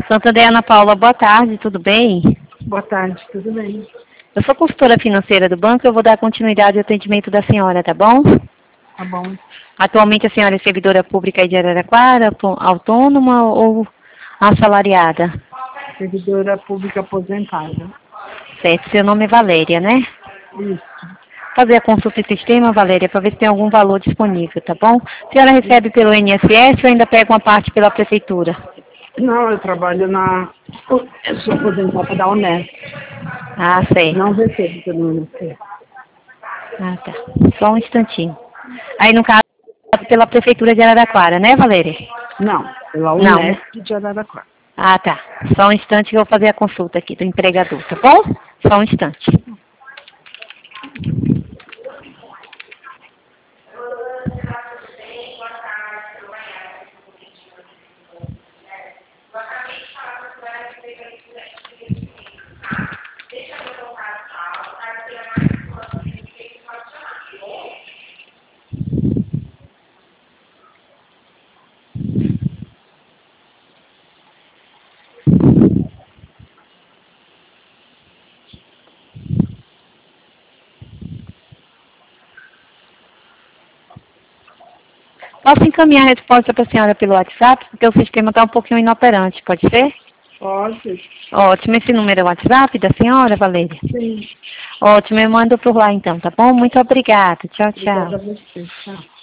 Santander, Ana Paula, boa tarde, tudo bem? Boa tarde, tudo bem? Eu sou consultora financeira do banco, eu vou dar continuidade ao atendimento da senhora, tá bom? Tá bom. Atualmente a senhora é servidora pública aí de Araraquara, autônoma ou assalariada? Servidora pública aposentada. Certo, seu nome é Valéria, né? Isso. Fazer a consulta de sistema, Valéria, para ver se tem algum valor disponível, tá bom? A senhora recebe pelo INSS ou ainda pega uma parte pela prefeitura? Não, eu trabalho Eu sou aposentada da Unesp. Ah, certo. Não recebo pelo Unesp. Ah, tá. Só um instantinho. Aí, no caso, pela prefeitura de Araraquara, né, Valéria? Não, pela Não, né? Unesp de Araraquara. Ah, tá. Só um instante que eu vou fazer a consulta aqui do empregador, tá bom? Só um instante. Posso encaminhar a resposta para a senhora pelo WhatsApp, porque o sistema está um pouquinho inoperante, pode ser? Pode? Ótimo, esse número é o WhatsApp da senhora, Valéria? Sim. Ótimo, eu mando por lá então, tá bom? Muito obrigada. Tchau, tchau. Obrigada a você. Tchau.